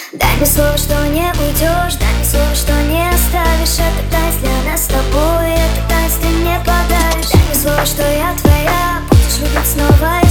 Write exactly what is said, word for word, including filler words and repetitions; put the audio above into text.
Дай мне слово, что не уйдешь, дай мне слово, что не оставишь. Это танец для нас с тобой, это танец ты мне подаришь. Дай мне слово, что я твоя, будешь любить снова.